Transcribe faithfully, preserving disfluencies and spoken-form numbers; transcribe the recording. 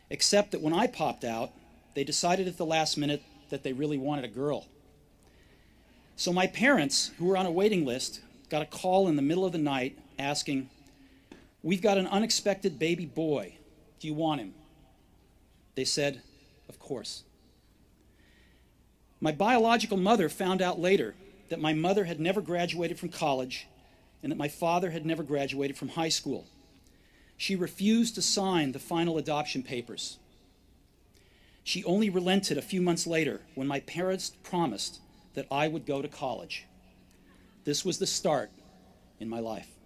except that when I popped out, they decided at the last minute that they really wanted a girl. So my parents, who were on a waiting list, got a call in the middle of the night asking, "We've got an unexpected baby boy. Do you want him?" They said, "Of course." My biological mother found out later that my mother had never graduated from college and that my father had never graduated from high school. She refused to sign the final adoption papers. She only relented a few months later when my parents promised that I would go to college. This was the start in my life.